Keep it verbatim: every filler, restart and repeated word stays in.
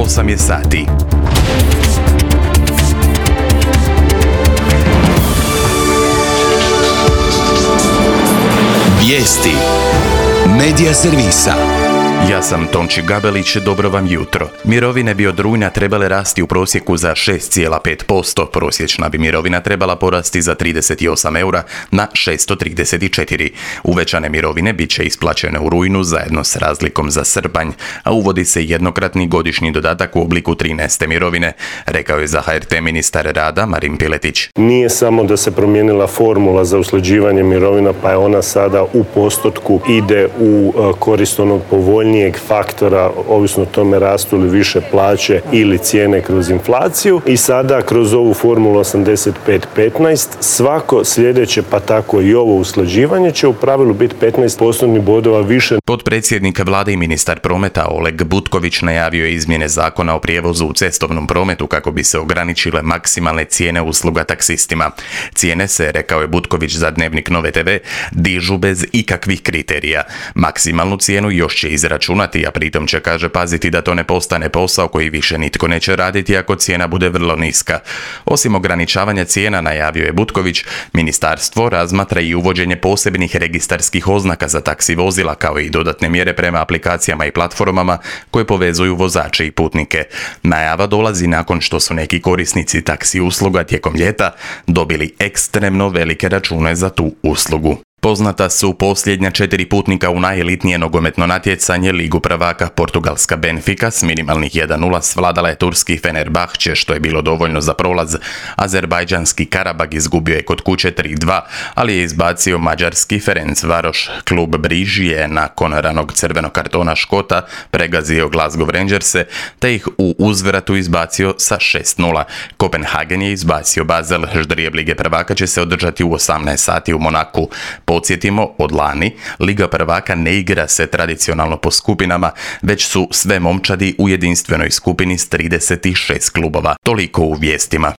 osam je sati. Vijesti Medija servisa. Ja sam Tonči Gabelić, dobro vam jutro. Mirovine bi od rujna trebale rasti u prosjeku za šest zarez pet posto. Prosječna bi mirovina trebala porasti za trideset osam eura na šesto trideset četiri. Uvećane mirovine bit će isplaćene u rujnu zajedno s razlikom za srpanj, a uvodi se jednokratni godišnji dodatak u obliku trinaeste mirovine, rekao je za H R T ministar rada Marin Piletić. Nije samo da se promijenila formula za usklađivanje mirovina, pa je ona sada u postotku ide u korist onog povoljnijeg faktora, ovisno o tome rastu li više plaće ili cijene kroz inflaciju. I sada kroz ovu formulu osamdeset pet petnaest svako sljedeće, pa tako i ovo usklađivanje, će u pravilu biti petnaest postotnih bodova više. Potpredsjednik vlade i ministar prometa Oleg Butković najavio je izmjene zakona o prijevozu u cestovnom prometu kako bi se ograničile maksimalne cijene usluga taksistima. Cijene se, rekao je Butković za Dnevnik Nove te ve, dižu bez ikakvih kriterija. Maksimalnu cijenu još će izračunati, a pritom će, kaže, paziti da to ne postane posao koji više nitko neće raditi ako cijena bude vrlo niska. Osim ograničavanja cijena, najavio je Butković, ministarstvo razmatra i uvođenje posebnih registarskih oznaka za taksi vozila, kao i dodatne mjere prema aplikacijama i platformama koje povezuju vozače i putnike. Najava dolazi nakon što su neki korisnici taksi usluga tijekom ljeta dobili ekstremno velike račune za tu uslugu. Poznata su posljednja četiri putnika u najelitnije nogometno natjecanje Ligu prvaka. Portugalska Benfica s minimalnih jedan nula svladala je turski Fenerbahče, što je bilo dovoljno za prolaz. Azerbajdžanski Karabag izgubio je kod kuće tri dva, ali je izbacio mađarski Ferencvaroš. Klub Briž je nakon ranog crvenog kartona Škota pregazio Glasgow Rangerse, te ih u uzvratu izbacio sa šest nula. Kopenhagen je izbacio Basel. Ždrijeb Lige prvaka će se održati u osamnaest sati u Monaku. Podsjetimo, od lani Liga prvaka ne igra se tradicionalno po skupinama, već su sve momčadi u jedinstvenoj skupini s trideset šest klubova. Toliko u vijestima.